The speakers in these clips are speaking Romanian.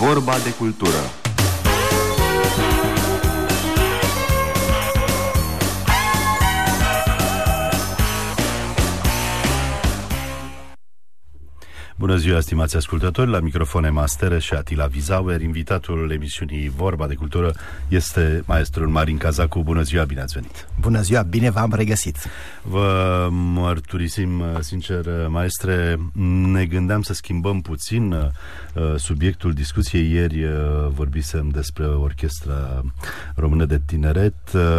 Vorba de cultură. Bună ziua, stimați ascultători, la microfone Mastere și Atila Vizauer. Invitatul emisiunii Vorba de Cultură este maestrul Marin Cazacu. Bună ziua, bine ați venit! Bună ziua, bine v-am regăsit! Vă mărturisim, sincer, maestre, ne gândeam să schimbăm puțin subiectul discuției. Ieri vorbisem despre Orchestra Română de Tineret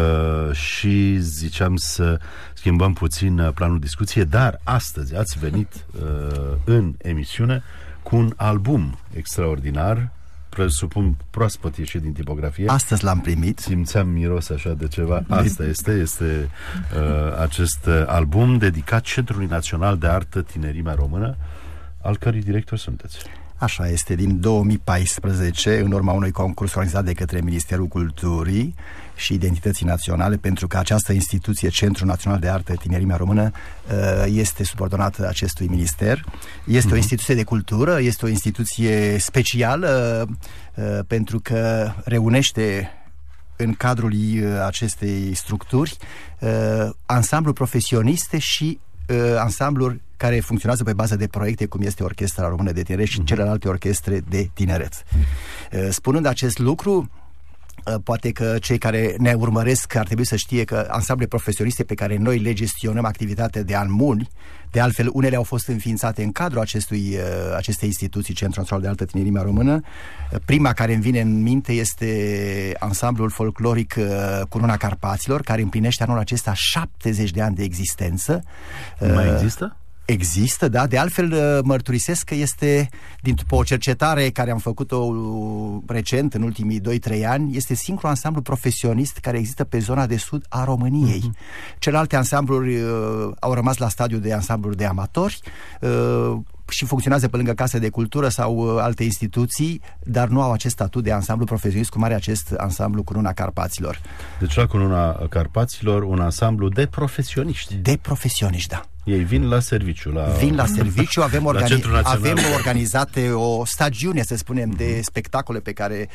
și ziceam să schimbăm puțin planul discuției, dar astăzi ați venit în emisiune cu un album extraordinar, presupun proaspăt ieșit din tipografie. Astăzi l-am primit. Simțeam miros așa de ceva. Asta este acest album dedicat Centrului Național de Artă Tinerimea Română, al cărui director sunteți. Așa este, din 2014, în urma unui concurs organizat de către Ministerul Culturii și Identității Naționale, pentru că această instituție, Centrul Național de Artă Tinerimea Română, este subordonată acestui minister. Este o instituție de cultură, este o instituție specială, pentru că reunește în cadrul acestei structuri ansambluri profesioniste și ansambluri care funcționează pe bază de proiecte, cum este Orchestra Română de Tineret și celelalte orchestre de tineret. Spunând acest lucru, poate că cei care ne urmăresc ar trebui să știe că ansamblele profesioniste pe care noi le gestionăm activitatea de ani buni, de altfel unele au fost înființate în cadrul acestei instituții, Centrul Național de Artă Tinerimea Română. Prima care îmi vine în minte este ansamblul folcloric Cununa Carpaților, care împlinește anul acesta 70 de ani de existență. Mai există? Există, da, de altfel mărturisesc că este, după o cercetare care am făcut-o recent, în ultimii 2-3 ani, este singurul ansamblu profesionist care există pe zona de sud a României. Celelalte ansambluri au rămas la stadiul de ansambluri de amatori și funcționează pe lângă case de cultură sau alte instituții, dar nu au acest statut de ansamblu profesionist cum are acest ansamblu Cununa Carpaților. Deci la Cununa Carpaților, un ansamblu de profesioniști. De profesioniști, da. Ei vin la serviciu. Vin la serviciu, avem organizate o stagiune, să spunem, de spectacole pe care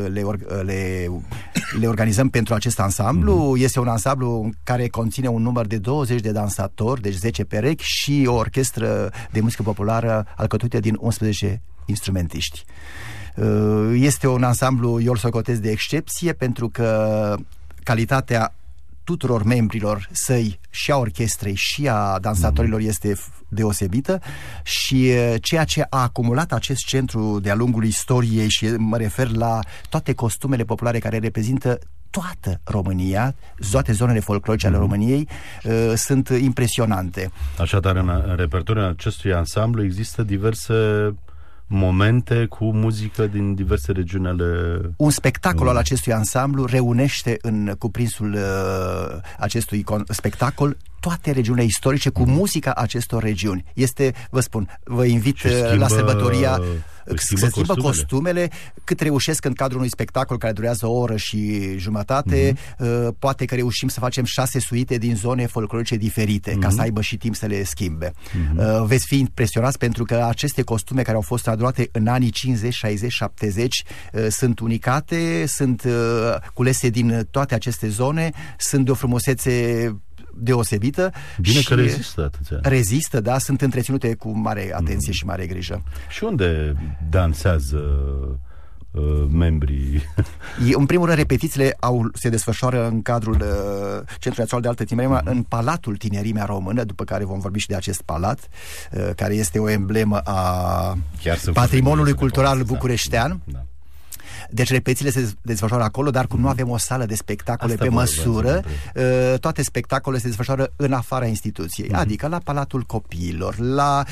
le organizăm pentru acest ansamblu. Este un ansamblu care conține un număr de 20 de dansatori, deci 10 perechi, și o orchestră de muzică populară alcătuită din 11 instrumentiști. Este un ansamblu, eu îl socotesc de excepție, pentru că calitatea tuturor membrilor săi, și a orchestrei și a dansatorilor, este deosebită, și ceea ce a acumulat acest centru de-a lungul istoriei, și mă refer la toate costumele populare care reprezintă toată România, toate zonele folclorice ale României, sunt impresionante. Așadar, în repertoriul acestui ansamblu există diverse momente cu muzică din diverse regiuni ale... Un spectacol al acestui ansamblu reunește în cuprinsul acestui spectacol toate regiunile istorice cu muzica acestor regiuni. Este, vă spun, vă invit la sărbătoria să schimbă costumele, cât reușesc în cadrul unui spectacol care durează o oră și jumătate. Poate că reușim să facem 6 suite din zone folclorice diferite, ca să aibă și timp să le schimbe. Veți fi impresionați, pentru că aceste costume care au fost adunate în anii 50, 60, 70 sunt unicate, sunt culese din toate aceste zone, sunt de o frumusețe deosebită. Bine și că rezistă atâția. Rezistă, da, sunt întreținute cu mare atenție și mare grijă. Și unde dansează membrii? În primul rând, repetițiile se desfășoară în cadrul Centrului Național de Artă Tinerimea, în Palatul Tinerimea Română, după care vom vorbi și de acest palat, care este o emblemă a patrimoniului cultural bucureștean. Da. Deci repetițiile se desfășoară acolo, dar cum nu avem o sală de spectacole pe măsură, toate spectacolele se desfășoară în afara instituției, adică la Palatul Copiilor, la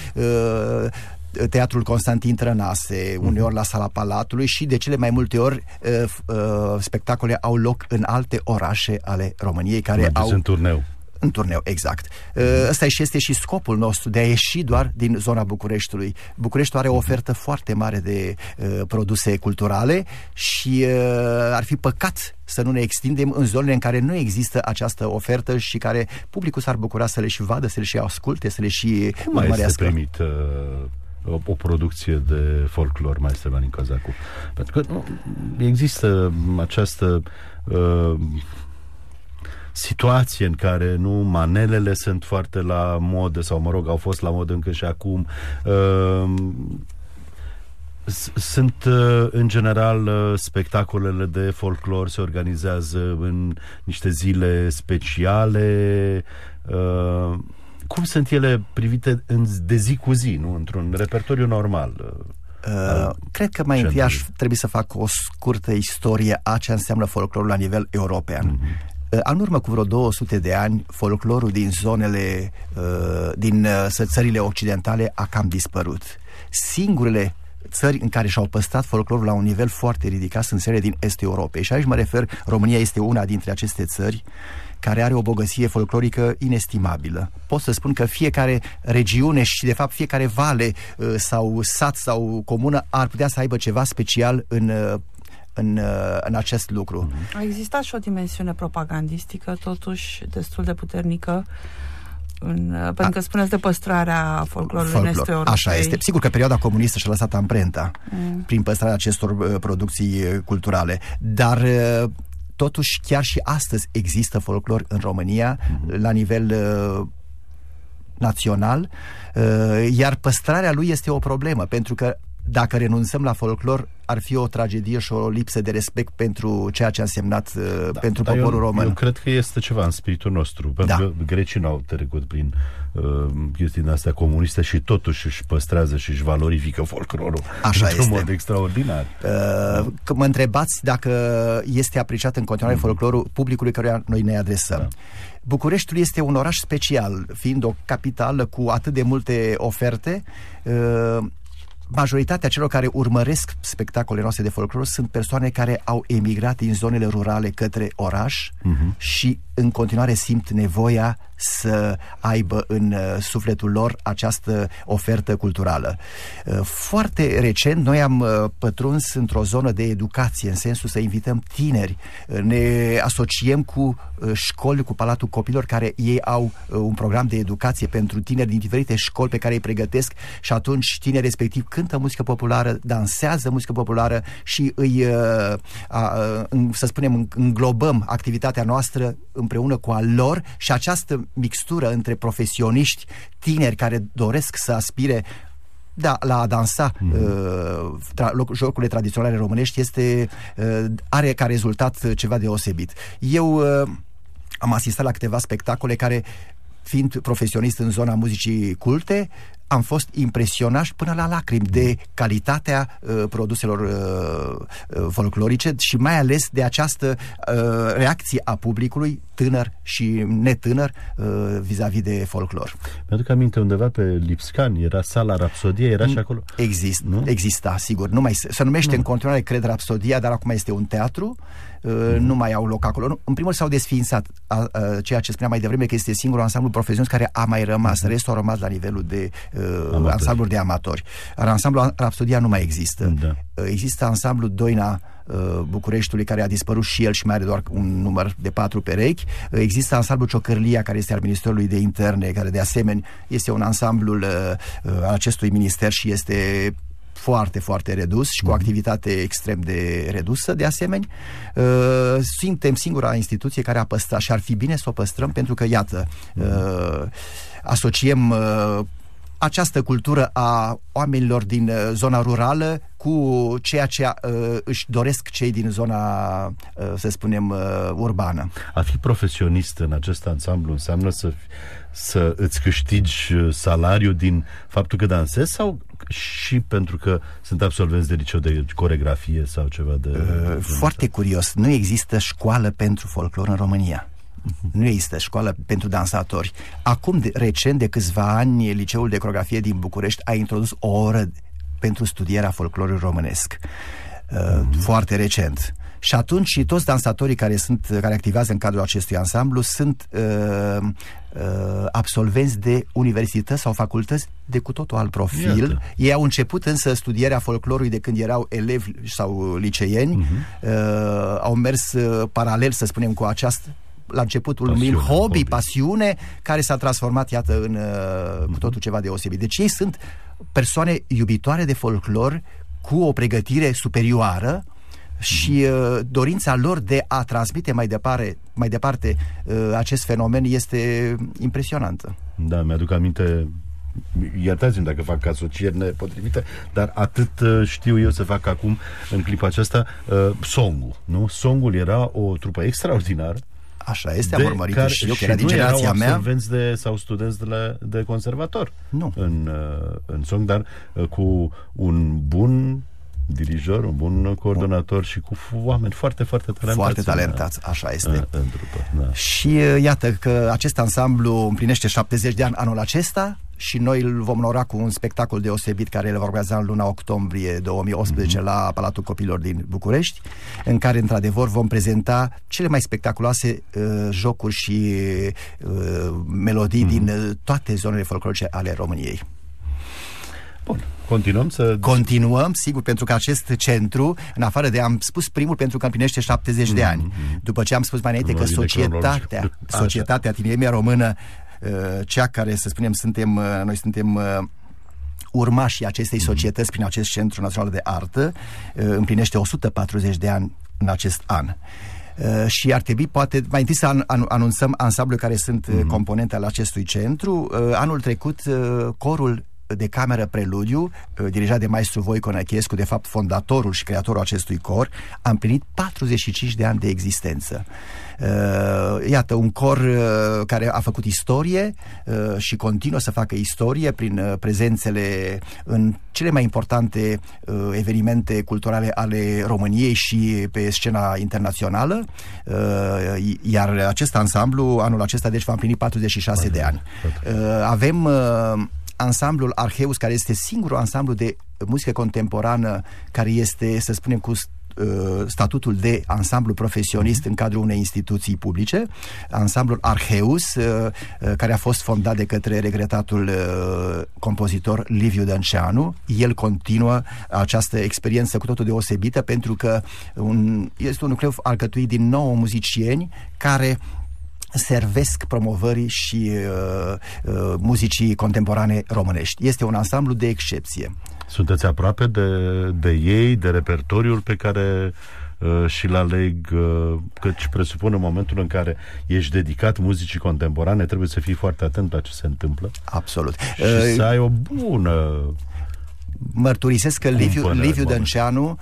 Teatrul Constantin Trănase, uneori la Sala Palatului, și de cele mai multe ori spectacole au loc în alte orașe ale României care au... în turneu. În turneu, exact. Ăsta este și scopul nostru, de a ieși doar din zona Bucureștiului. Bucureștiul are o ofertă foarte mare de produse culturale și ar fi păcat să nu ne extindem în zonele în care nu există această ofertă și care publicul s-ar bucura să le și vadă, să le și asculte, să le și urmărească. Cum mai este primit o producție de folclor, maestre Vanin Cazacu? Pentru că există această situație în care manelele sunt foarte la modă, sau mă rog, au fost la modă încă și acum. Sunt în general spectacolele de folclor se organizează în niște zile speciale. Cum sunt ele privite de zi cu zi, nu? Într-un repertoriu normal? Cred că mai întâi aș trebui să fac o scurtă istorie a ce înseamnă folclorul la nivel european. În urmă cu vreo 200 de ani, folclorul din zonele din țările occidentale a cam dispărut. Singurele țări în care și-au păstrat folclorul la un nivel foarte ridicat sunt țările din estul Europei. Și aici mă refer, România este una dintre aceste țări care are o bogăție folclorică inestimabilă. Pot să spun că fiecare regiune și, de fapt, fiecare vale sau sat sau comună ar putea să aibă ceva special în acest lucru. A existat și o dimensiune propagandistică, totuși, destul de puternică, pentru că spuneți de păstrarea folclorului în estul Europei. Așa este. Sigur că perioada comunistă și-a lăsat amprenta prin păstrarea acestor producții culturale, dar totuși chiar și astăzi există folclor în România la nivel național, iar păstrarea lui este o problemă, pentru că dacă renunțăm la folclor, ar fi o tragedie și o lipsă de respect pentru ceea ce a însemnat pentru poporul român. Eu cred că este ceva în spiritul nostru, pentru că grecii n-au trecut prin chestiile astea comuniste și totuși își păstrează și își valorifică folclorul într-un mod extraordinar. Că mă întrebați dacă este apreciat în continuare folclorul publicului căruia noi ne adresăm. Bucureștiul este un oraș special, fiind o capitală cu atât de multe oferte. Majoritatea celor care urmăresc spectacolele noastre de folclor sunt persoane care au emigrat din zonele rurale către oraș și în continuare simt nevoia să aibă în sufletul lor această ofertă culturală. Foarte recent noi am pătruns într-o zonă de educație, în sensul să invităm tineri, ne asociem cu școli, cu Palatul Copilor, care ei au un program de educație pentru tineri din diferite școli pe care îi pregătesc, și atunci tinerii respectiv cântă muzică populară, dansează muzică populară și îi, să spunem, înglobăm activitatea noastră împreună cu a lor, și această mixtură între profesioniști, tineri care doresc să aspire la a dansa jocurile tradiționale românești are ca rezultat ceva deosebit. Eu am asistat la câteva spectacole care, fiind profesionist în zona muzicii culte, am fost impresionat până la lacrimi de calitatea produselor folclorice și mai ales de această reacție a publicului, tânăr și netânăr, vis-a-vis de folclor. Mi-aduc aminte, undeva pe Lipscani era sala Rapsodia, era și acolo? Exista, sigur. Se numește în continuare, cred, Rapsodia, dar acum este un teatru. Nu mai au loc acolo. În primul rând s-au desființat, ceea ce spuneam mai devreme, că este singurul ansamblu profesionist care a mai rămas. Restul a rămas la nivelul de ansambluri de amatori. Ansamblul Rapsodia nu mai există. Există ansamblul Doina Bucureștiului, care a dispărut și el și mai are doar un număr de 4 perechi. Există ansamblul Ciocârlia, care este al Ministerului de Interne, care de asemenea este un ansamblul acestui minister și este foarte, foarte redus și cu o activitate extrem de redusă, de asemenea. Suntem singura instituție care a păstrat și ar fi bine să o păstrăm, pentru că, iată, asociem această cultură a oamenilor din zona rurală cu ceea ce își doresc cei din zona, să spunem, urbană. A fi profesionist în acest ansamblu înseamnă să îți câștigi salariul din faptul că dansezi, sau și pentru că sunt absolvenți de liceu de coreografie sau ceva de... Foarte curios. Nu există școală pentru folclor în România. Nu există școală pentru dansatori. Acum, recent, de câțiva ani, Liceul de Coreografie din București a introdus o oră pentru studierea folclorului românesc. Foarte recent. Și atunci toți dansatorii care activează în cadrul acestui ansamblu sunt absolvenți de universități sau facultăți de cu totul alt profil. Iată. Ei au început însă studierea folclorului de când erau elevi sau liceieni. Au mers paralel, să spunem, cu această la începutul numim hobby, pasiune, care s-a transformat, iată, în cu totul ceva deosebit. Deci ei sunt persoane iubitoare de folclor cu o pregătire superioară și dorința lor de a transmite mai departe acest fenomen este impresionantă. Da, mi-aduc aminte, iertați-mi dacă fac asocieri nepotrivite, dar atât știu eu să fac acum în clipa aceasta. Songul, nu? Songul era o trupă extraordinară. Așa este, am urmărit și eu, că era din generația mea. Absolvenți sau studenți de conservator. Nu. În Song, dar cu un bun dirijor, un bun coordonator și cu oameni foarte, foarte talentați. Foarte talentați, așa este. În trupă, da. Și iată că acest ansamblu împlinește 70 de ani anul acesta și noi îl vom onora cu un spectacol deosebit care le va organiza în luna octombrie 2018 la Palatul Copiilor din București, în care într-adevăr vom prezenta cele mai spectaculoase jocuri și melodii din toate zonele folclorice ale României. Bun, continuăm, sigur, pentru că acest centru, în afară de, am spus primul pentru că împlinește 70 de ani, după ce am spus mai înainte că societatea Tinerimea Română, cea care, să spunem, noi suntem urmașii acestei societăți prin acest Centru Național de Artă, împlinește 140 de ani în acest an. Și ar trebui, poate, mai întâi să anunțăm ansamblul care sunt componente ale acestui centru. Anul trecut, corul de cameră Preludiu, dirijat de maestru Voico Năchescu, de fapt fondatorul și creatorul acestui cor, a împlinit 45 de ani de existență. Iată, un cor care a făcut istorie și continuă să facă istorie prin prezențele în cele mai importante evenimente culturale ale României și pe scena internațională, iar acest ansamblu anul acesta deci va împlini 46 de ani. Avem ansamblul Arheus, care este singurul ansamblu de muzică contemporană care este, să spunem, cu statutul de ansamblu profesionist în cadrul unei instituții publice, ansamblul Arheus, care a fost fondat de către regretatul compozitor Liviu Dănceanu. El continuă această experiență cu totul deosebită, pentru că este un nucleu alcătuit din 9 muzicieni care servesc promovării și muzicii contemporane românești. Este un ansamblu de excepție. Sunteți aproape de ei, de repertoriul pe care și-l aleg, căci presupun în momentul în care ești dedicat muzicii contemporane, trebuie să fii foarte atent la ce se întâmplă. Absolut. Și să ai o bună... Mărturisesc că Liviu Dănceanu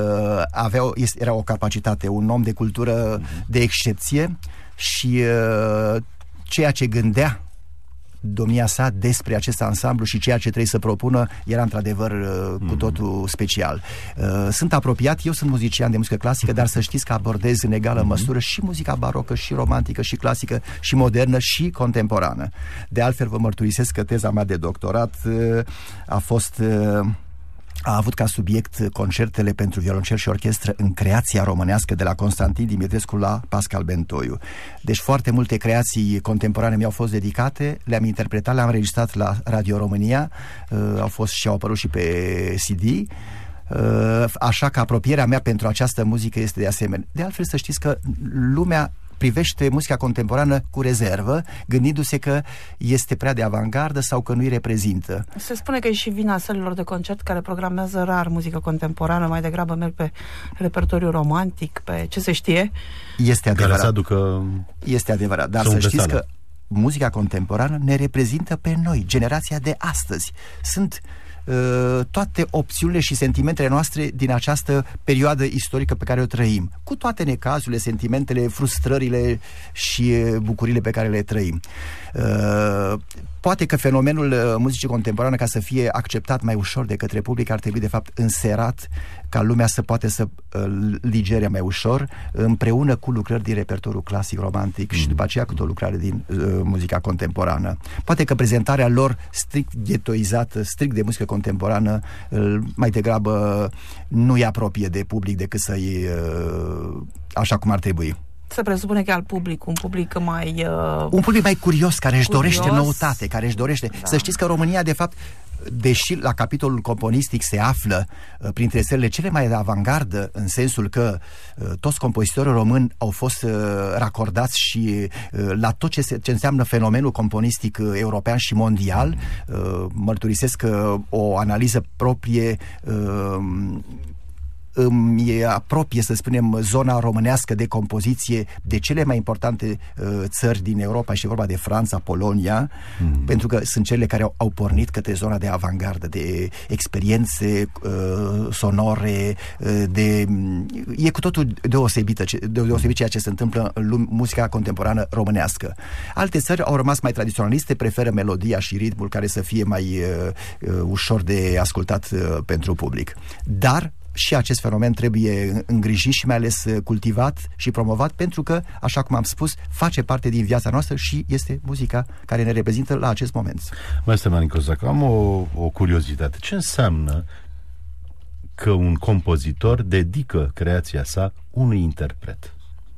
era o capacitate, un om de cultură de excepție și ceea ce gândea domnia sa despre acest ansamblu și ceea ce trebuie să propună era într-adevăr cu totul special. Sunt apropiat, eu sunt muzician de muzică clasică, dar să știți că abordez în egală măsură și muzica barocă, și romantică, și clasică, și modernă, și contemporană. De altfel, vă mărturisesc că teza mea de doctorat a avut ca subiect concertele pentru violoncel și orchestră în creația românească, de la Constantin Dimitrescu la Pascal Bentoiu. Deci foarte multe creații contemporane mi-au fost dedicate, le-am interpretat, le-am înregistrat la Radio România, au apărut și pe CD, așa că apropierea mea pentru această muzică este de asemenea. De altfel, să știți că lumea privește muzica contemporană cu rezervă, gândindu-se că este prea de avangardă sau că nu-i reprezintă. Se spune că e și vina sălilor de concert care programează rar muzică contemporană, mai degrabă merg pe repertoriu romantic, pe ce se știe. Este adevărat. Care să aducă... Este adevărat, dar să știți că muzica contemporană ne reprezintă pe noi, generația de astăzi. Sunt toate opțiunile și sentimentele noastre din această perioadă istorică pe care o trăim, cu toate necazurile, sentimentele, frustrările și bucurile pe care le trăim. Poate că fenomenul muzicii contemporane, ca să fie acceptat mai ușor de către public, ar trebui de fapt înserat ca lumea să poate să ligere mai ușor, împreună cu lucrări din repertoriul clasic, romantic și după aceea cu o lucrare din muzica contemporană. Poate că prezentarea lor strict ghettoizată, strict de muzică contemporană, mai degrabă nu-i apropie de public decât să-i așa cum ar trebui. Se presupune că al public, un public mai... Un public mai curios, care își dorește noutate, care își dorește... Da. Să știți că România, de fapt, deși la capitolul componistic se află printre țările cele mai de avangardă, în sensul că toți compozitorii români au fost racordați și la tot ce înseamnă fenomenul componistic european și mondial, mărturisesc că o analiză proprie îmi apropie, să spunem, zona românească de compoziție de cele mai importante țări din Europa, și vorba de Franța, Polonia, pentru că sunt cele care au pornit către zona de avangardă, de experiențe sonore, e cu totul deosebit ceea ce se întâmplă în muzica contemporană românească. Alte țări au rămas mai tradiționaliste, preferă melodia și ritmul care să fie mai ușor de ascultat pentru public. Dar și acest fenomen trebuie îngrijit și mai ales cultivat și promovat, pentru că, așa cum am spus, face parte din viața noastră și este muzica care ne reprezintă la acest moment. Maestre Marin Cozacu, am o curiozitate. Ce înseamnă că un compozitor dedică creația sa unui interpret?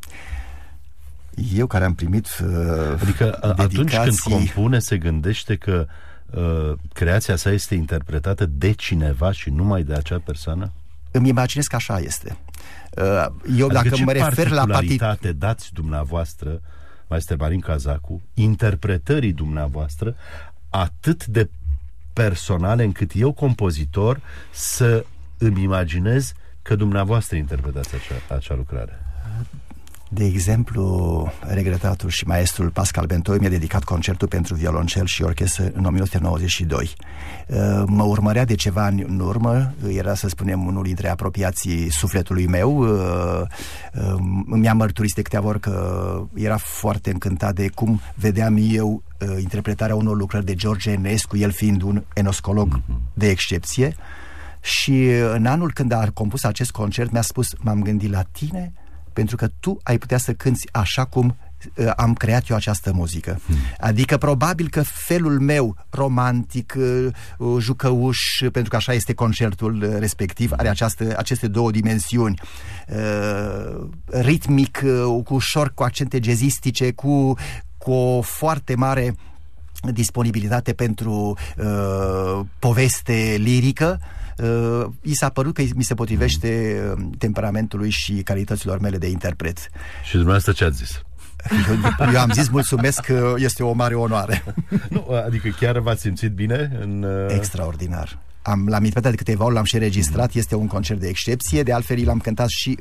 Eu care am primit adică atunci când compune, se gândește că creația sa este interpretată de cineva și numai de acea persoană? Îmi imaginez că așa este. Eu, adică dacă mă refer la particularitate dați dumneavoastră, maestre Marin Cozacu, interpretării dumneavoastră atât de personale încât eu, compozitor, să îmi imaginez că dumneavoastră interpretați acea lucrare. De exemplu, regretatul și maestrul Pascal Bentoi mi-a dedicat concertul pentru violoncel și orchestră în 1992. Mă urmărea de ceva ani în urmă, era, să spunem, unul dintre apropiații sufletului meu. Mi-a mărturisit de câteva ori că era foarte încântat de cum vedeam eu interpretarea unor lucrări de George Enescu, el fiind un enoscolog de excepție. Și în anul când a compus acest concert mi-a spus: m-am gândit la tine pentru că tu ai putea să cânți așa cum am creat eu această muzică. Adică probabil că felul meu romantic, jucăuș, pentru că așa este concertul respectiv, are aceste două dimensiuni, ritmic, ușor, cu accente jazzistice, cu o foarte mare disponibilitate pentru poveste lirică. I s-a părut că mi se potrivește temperamentului și calităților mele de interpret. Și dumneavoastră ce ați zis? Eu am zis mulțumesc, că este o mare onoare. Nu, adică chiar v-ați simțit bine? Extraordinar. L-am interpretat de câteva ori, l-am și registrat, este un concert de excepție, de altfel l-am cântat și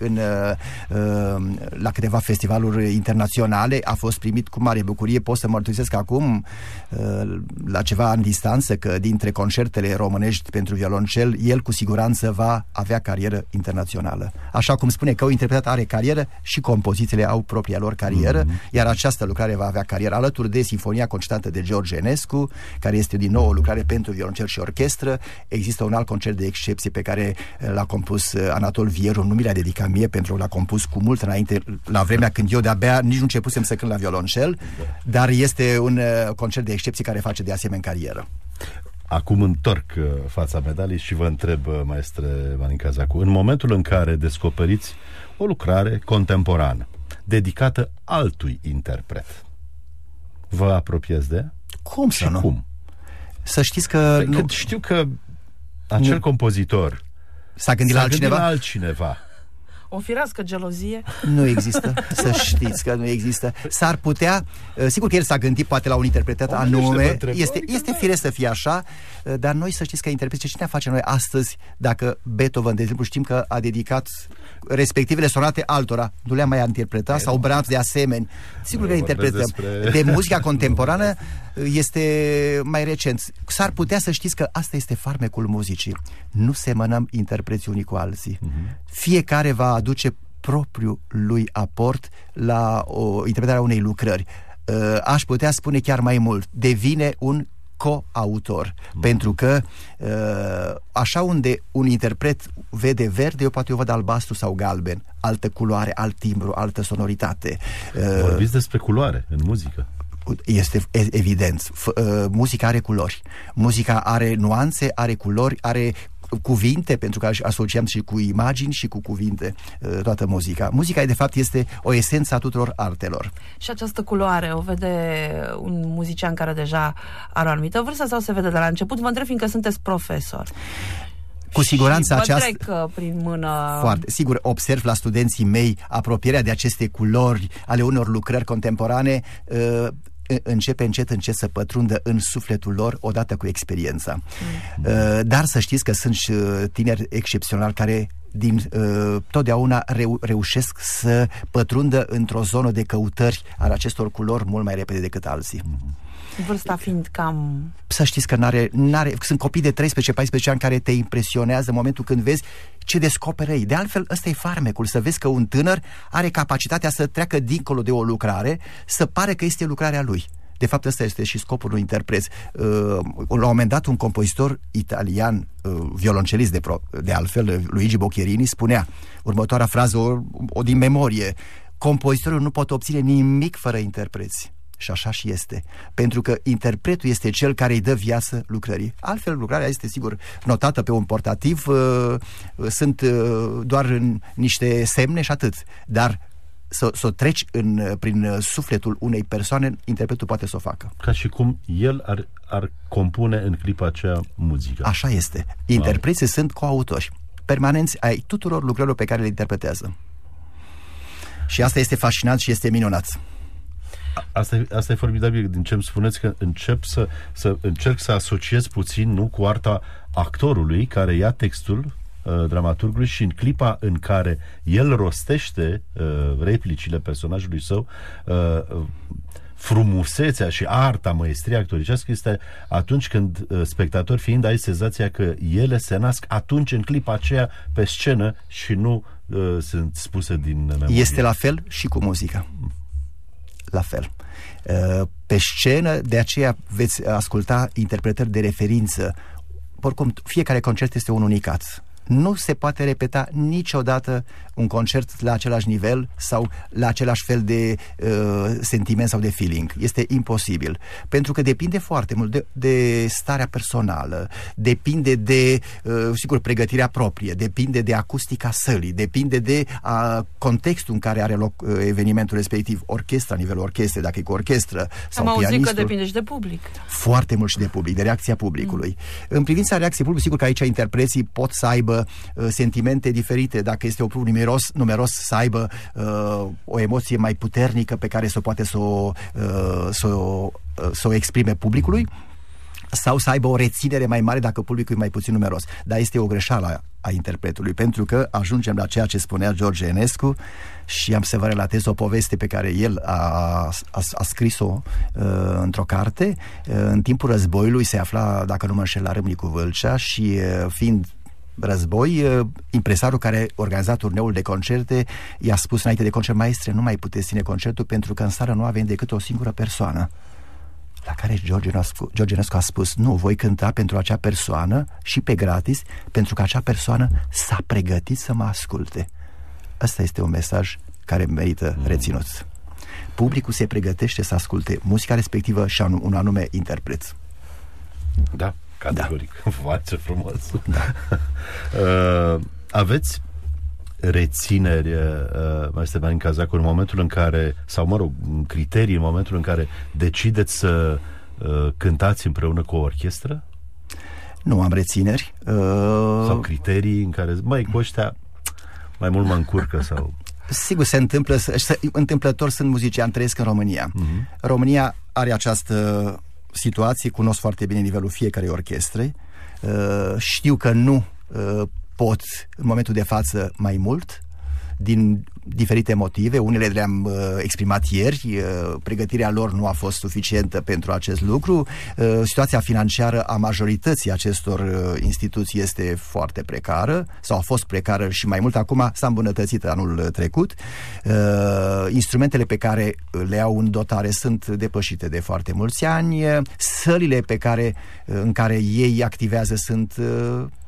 la câteva festivaluri internaționale, a fost primit cu mare bucurie. Pot să mărturisesc acum, la ceva ani distanță, că dintre concertele românești pentru violoncel, el cu siguranță va avea carieră internațională. Așa cum spune că un interpretat are carieră, și compozițiile au propria lor carieră, iar această lucrare va avea carieră, alături de Sinfonia concertată de George Enescu, care este din nou o lucrare pentru violoncel și orchestră. Există un alt concert de excepție pe care l-a compus Anatol Vieru, nu mi l-a dedicat mie, pentru că l-a compus cu mult înainte, la vremea când eu de-abia nici nu începusem să cânt la violoncel, dar este un concert de excepție care face de asemenea carieră. Acum întorc fața medalii și vă întreb, maestre Marin Cozacu, în momentul în care descoperiți o lucrare contemporană dedicată altui interpret, vă apropiați de ea? Cum să nu? Cum? Să știți că... știu că acel compozitor s-a gândit la altcineva. O firească gelozie? Nu există, să știți că nu există. S-ar putea, sigur că el s-a gândit poate la un interpretat anume, este firesc să fie așa, dar noi să știți că interpreții, ce ne face noi astăzi, dacă Beethoven, de exemplu, știm că a dedicat respectivele sonate altora, nu le-a mai interpretat, sau Brahms de asemenea. Sigur că interpretăm. De muzica contemporană este mai recent. S-ar putea să știți că asta este farmecul muzicii. Nu semănăm interpreții unii cu alții. Fiecare va aduce propriul lui aport la interpretarea unei lucrări. Aș putea spune chiar mai mult. Devine un coautor. Pentru că așa unde un interpret vede verde, eu poate eu văd albastru sau galben. Altă culoare, alt timbru, altă sonoritate. Vorbiți despre culoare în muzică. Este evident. Muzica are culori. Muzica are nuanțe, are culori, are cuvinte, pentru că asociam și cu imagini și cu cuvinte toată muzica. Muzica, de fapt, este o esență a tuturor artelor. Și această culoare o vede un muzician care deja are o anumită vârstă sau se vede de la început? Vă întreb, fiindcă sunteți profesor. Cu siguranță aceasta... trec prin mână... Foarte, sigur, observ la studenții mei apropierea de aceste culori ale unor lucrări contemporane, începe încet să pătrundă în sufletul lor odată cu experiența. Dar să știți că sunt și tineri excepționali care totdeauna reușesc să pătrundă într-o zonă de căutări al acestor culori mult mai repede decât alții. Vârsta fiind cam... Să știți că sunt copii de 13-14 ani care te impresionează în momentul când vezi ce descoperă ei. De altfel, ăsta e farmecul, să vezi că un tânăr are capacitatea să treacă dincolo de o lucrare, să pare că este lucrarea lui. De fapt, ăsta este și scopul unui interpret. La un moment dat, un compozitor italian, violoncelist de altfel, Luigi Boccherini, spunea următoarea frază, o din memorie: compozitorul nu poate obține nimic fără interpreți. Și așa și este. Pentru că interpretul este cel care îi dă viață lucrării. Altfel, lucrarea este, sigur, notată pe un portativ, sunt doar niște semne și atât. Dar să o treci prin sufletul unei persoane, interpretul poate să o facă. Ca și cum el ar compune în clipa aceea muzica. Așa este. Interpreții sunt coautori permanenți ai tuturor lucrărilor pe care le interpretează. Și asta este fascinant și este minunat. Asta e formidabil din ce îmi spuneți, că încerc să asociez puțin, nu, cu arta actorului care ia textul dramaturgului și în clipa în care el rostește replicile personajului său, frumusețea și arta, măestria actoricească este atunci când spectator fiind ai senzația că ele se nasc atunci, în clipa aceea, pe scenă și nu sunt spuse din memorie. Este la fel și cu muzica. La fel. Pe scenă, de aceea veți asculta interpretări de referință. Oricum, fiecare concert este un unicat. Nu se poate repeta niciodată un concert la același nivel sau la același fel de sentiment sau de feeling. Este imposibil. Pentru că depinde foarte mult de starea personală, depinde de, sigur, pregătirea proprie, depinde de acustica sălii, depinde de contextul în care are loc evenimentul respectiv, orchestra, nivelul orchestrei, dacă e cu orchestră sau pianistul. Am auzit că depinde și de public. Foarte mult și de public, de reacția publicului. În privința reacției publicului, sigur că aici interpreții pot să aibă sentimente diferite. Dacă este un public numeros, să aibă o emoție mai puternică pe care să poate să o exprime publicului, sau să aibă o reținere mai mare dacă publicul e mai puțin numeros. Dar este o greșeală a interpretului, pentru că ajungem la ceea ce spunea George Enescu și am să vă relatez o poveste pe care el a scris-o într-o carte. În timpul războiului se afla, dacă nu mă înșel, la Râmnicu Vâlcea și fiind război, impresarul care a organizat turneul de concerte i-a spus înainte de concert: maestre, nu mai puteți ține concertul pentru că în sală nu avem decât o singură persoană. La care George Enescu a spus: nu, voi cânta pentru acea persoană și pe gratis, pentru că acea persoană s-a pregătit să mă asculte. Ăsta este un mesaj care merită reținut. Publicul se pregătește să asculte muzica respectivă și un anume interpret. Da, categoric. Da. Vai, ce frumos! Da. Aveți rețineri, maestre Marin Cazacu, în momentul în care, sau mă rog, criterii în momentul în care decideți să cântați împreună cu o orchestră? Nu am rețineri. Sau criterii în care, cu ăștia mai mult mă încurcă sau... Sigur, se întâmplă, întâmplător sunt muziciani, trăiesc în România. România are această situație, cunosc foarte bine nivelul fiecarei orchestre, știu că nu pot în momentul de față mai mult, din diferite motive. Unele le-am exprimat ieri, pregătirea lor nu a fost suficientă pentru acest lucru, situația financiară a majorității acestor instituții este foarte precară, sau a fost precară și mai mult acum s-a îmbunătățit anul trecut. Instrumentele pe care le au în dotare sunt depășite de foarte mulți ani, sălile în care ei activează sunt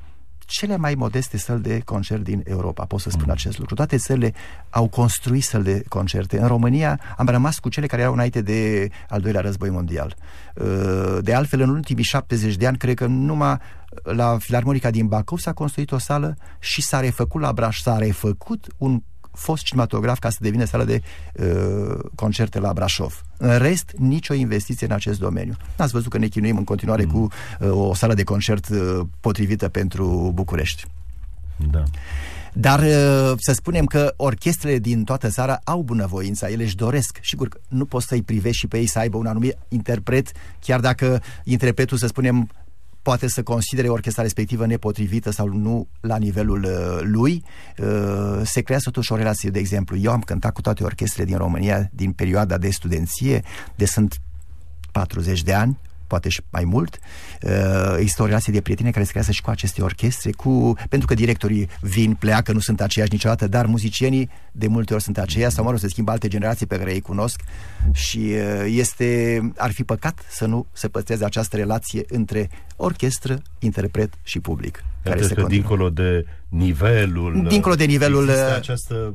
cele mai modeste săli de concert din Europa, pot să spun acest lucru. Toate țările au construit săli de concerte. În România am rămas cu cele care erau înainte de al doilea război mondial. De altfel, în ultimii 70 de ani, cred că numai la Filarmonica din Bacău s-a construit o sală și s-a refăcut la Brașov, s-a refăcut un fost cinematograf ca să devină sală de concerte la Brașov. În rest, nicio investiție în acest domeniu. N-ați văzut că ne chinuim în continuare cu o sală de concert potrivită pentru București. Da. Dar să spunem că orchestrele din toată țara au bunăvoința, ele își doresc. Sigur că nu poți să-i privești și pe ei să aibă un anumit interpret, chiar dacă interpretul, să spunem, poate să considere orchestra respectivă nepotrivită sau nu la nivelul lui, se creează totuși o relație. De exemplu, eu am cântat cu toate orchestrele din România din perioada de studenție, de sunt 40 de ani, poate și mai mult. Există o relație de prietenie care se creează și cu aceste orchestre, pentru că directorii vin, pleacă, nu sunt aceiași niciodată, dar muzicienii de multe ori sunt aceiași, sau mă rog, se schimbă alte generații pe care îi cunosc și ar fi păcat să nu se păstreze această relație între orchestră, interpret și public. Care se dincolo de nivelul... Există această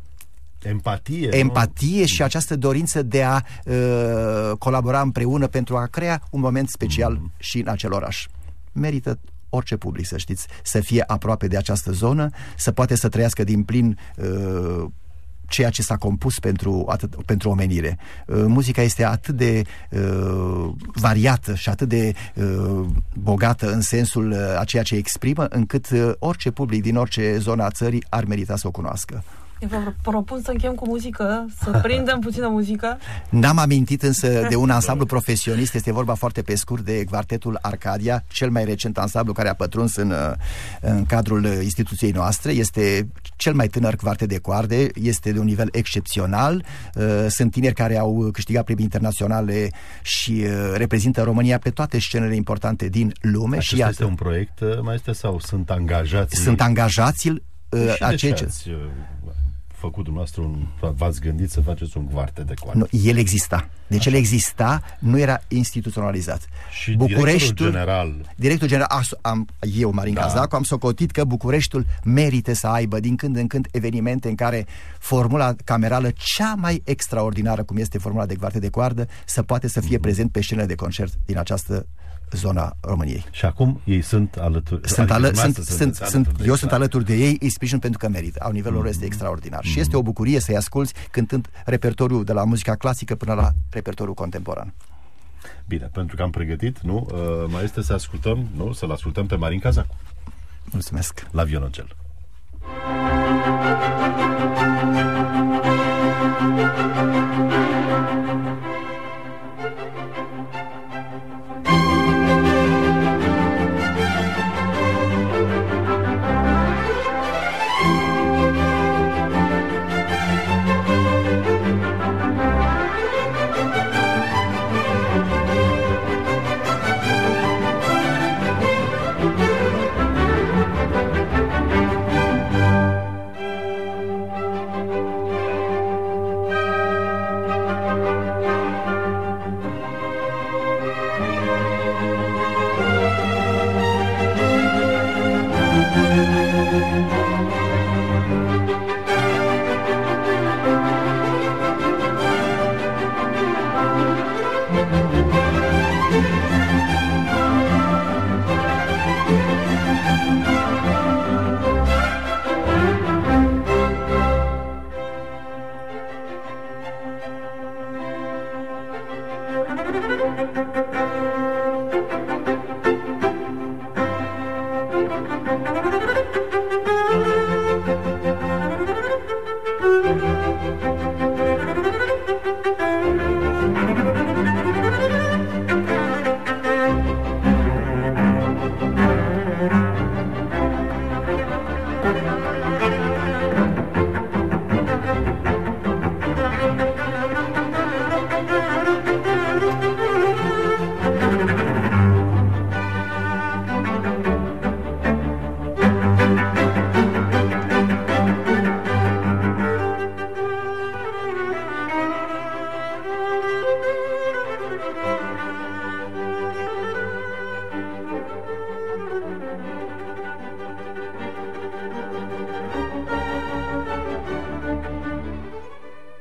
empatie și această dorință de a colabora împreună pentru a crea un moment special și în acel oraș. Merită orice public, să știți, să fie aproape de această zonă, să poate să trăiască din plin ceea ce s-a compus pentru omenire. Muzica este atât de variată și atât de bogată în sensul a ceea ce exprimă, încât orice public din orice zonă a țării ar merita să o cunoască. Vă propun să încheiem cu muzică, să prindem puțină muzică. N-am amintit însă de un ansamblu profesionist, este vorba foarte pe scurt de Quartetul Arcadia, cel mai recent ansamblu care a pătruns în cadrul instituției noastre. Este cel mai tânăr quartet de coarde, este de un nivel excepțional. Sunt tineri care au câștigat premii internaționale și reprezintă România pe toate scenele importante din lume. Acesta și este un proiect, maestre, sau sunt angajați? Sunt angajați. Făcut dumneavoastră v-ați gândit să faceți un quartet de coarde? Nu, el exista. Deci el exista, nu era instituționalizat. Și directorul general, eu, Marin Cazacu, am socotit că Bucureștiul merită să aibă din când în când evenimente în care formula camerală cea mai extraordinară, cum este formula de quartet de coardă, să poate să fie prezent pe scenele de concert din această zona României. Și acum ei sunt alături. Eu sunt alături de ei, îi sprijin pentru că merită. Au nivelul lor este extraordinar. Și este o bucurie să-i asculți cântând repertoriul de la muzica clasică până la repertoriul contemporan. Bine, pentru că am pregătit, mai este să ascultăm, să-l ascultăm pe Marin Cazacu. Mulțumesc. La violoncel.